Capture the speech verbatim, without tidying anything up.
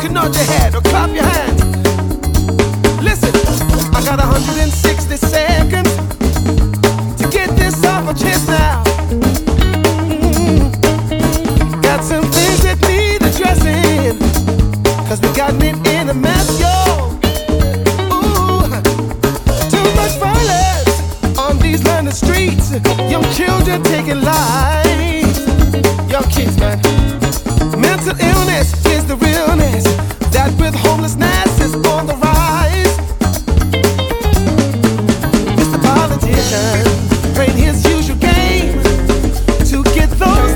can nod your head or clap your hands. Listen, I got one hundred sixty seconds to get this off my chest now. Mm-hmm. Got some things that need addressing, cause we got it in a mess, yo. Ooh, too much violence on these London streets. Young children taking lives. Young kids, man. Mental illness is the realness. That with homelessness is on the rise. Mister Politician playing his usual game to get those